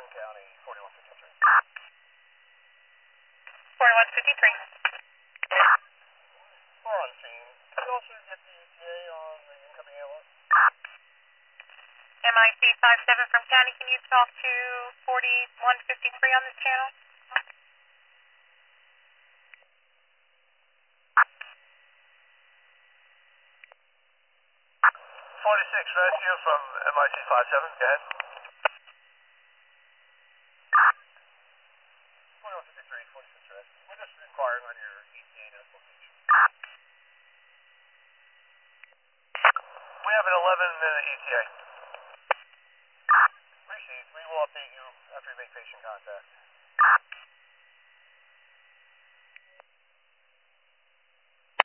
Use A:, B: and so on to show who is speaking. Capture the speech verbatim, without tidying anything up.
A: County, forty-one fifty-three.
B: forty-one fifty-three.
A: We're on scene. Did you also get the E T A on the incoming ambulance?
B: M I C five seven from County, can you talk to forty-one fifty-three on this channel?
A: forty-six rescue from M I C five seven, go ahead. forty-one fifty-three, forty-six rescue. We're just inquiring on your E T A notification. We have an eleven minute E T A. Received. We will update you after we make patient contact.